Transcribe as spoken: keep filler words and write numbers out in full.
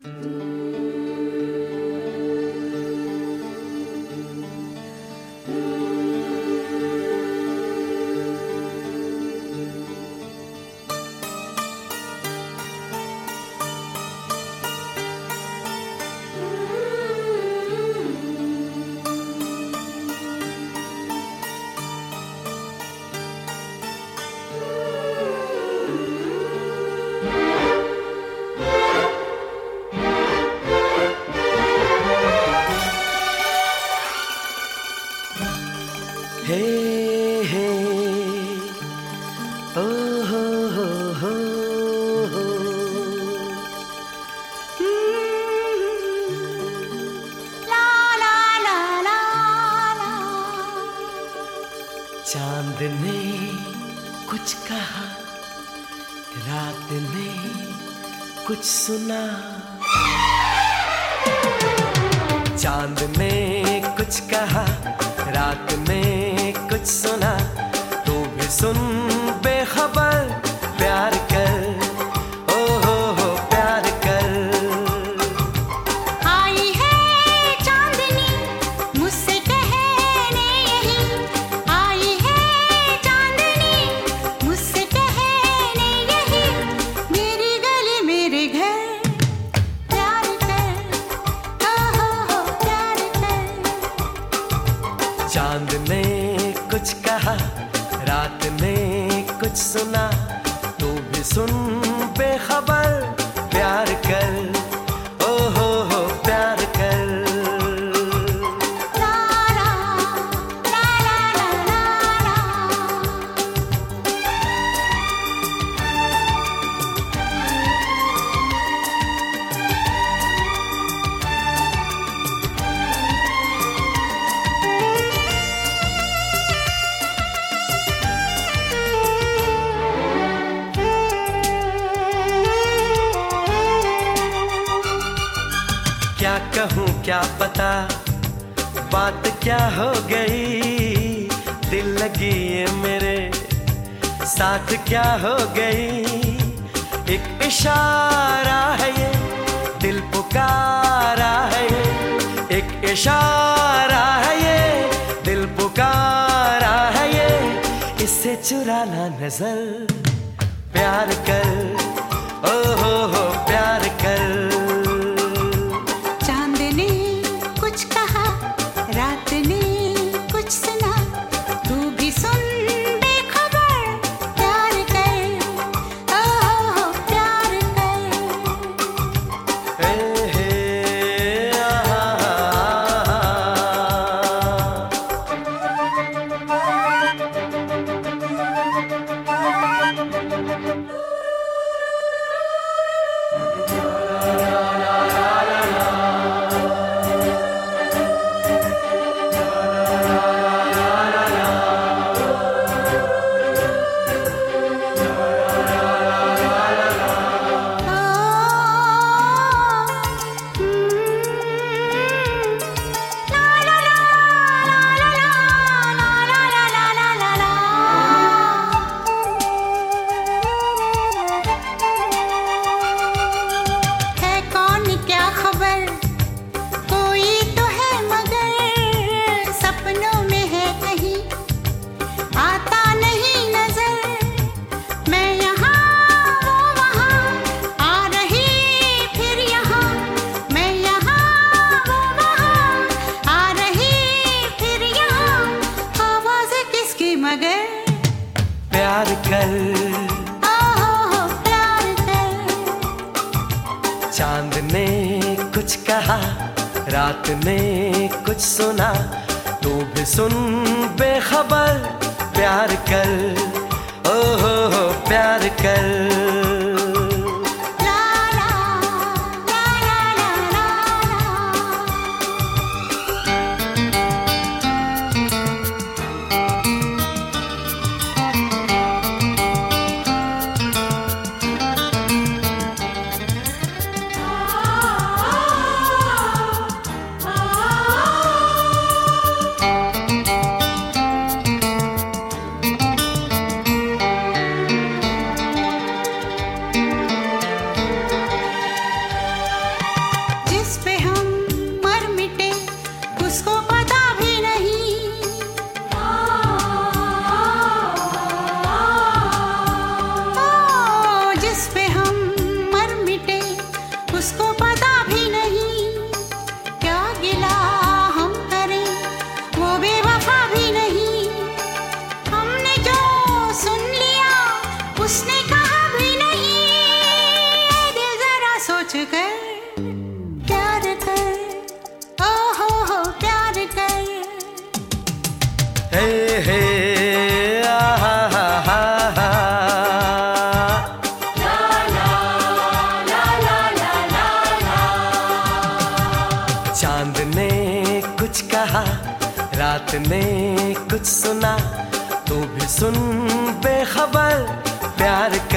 हे हे ओ हो हो हो हो ला ला ला ला ला। चांद ने कुछ कहा, रात ने कुछ सुना। चांद ने कुछ कहा, रात में कुछ सुना। तू भी सुन बेखबर, प्यार कर, ओ हो हो प्यार कर। आई है चांदनी मुझसे कहने यही, आई है चांदनी मुझसे कहने यही। मेरी गली मेरे घर, प्यार कर, ओ हो हो प्यार कर। चांद ने कुछ कहा, रात ने कुछ सुना। तू भी सुन बेखबर, प्यार कर, ओ हो हो प्यार कर। ला ला ला ला ला ला। क्या कहूँ क्या बता, बात क्या हो गई। दिल लगी ये मेरे साथ क्या हो गई। एक इशारा है ये, दिल पुकारा है ये। एक इशारा है ये, दिल पुकारा है ये। इससे चुराना नजर, प्यार कर, ओ हो हो प्यार कर। रात ने कुछ सुना, तू भी सुन बेखबर, प्यार कर, ओ हो हो प्यार कर। हे हे आ प्यार कर, ओ हो हो प्यार कर। चांद ने कुछ कहा, रात ने कुछ सुना। तू भी सुन बेखबर, प्यार कर, ओ हो हो प्यार कर। प्यार कर, ओ हो हो प्यार कर। हे हे आहा हा हा हा। ला ला ला ला ला ला ला। चांद ने कुछ कहा, रात ने कुछ सुना, तू भी सुन बेखबर, प्यार कर।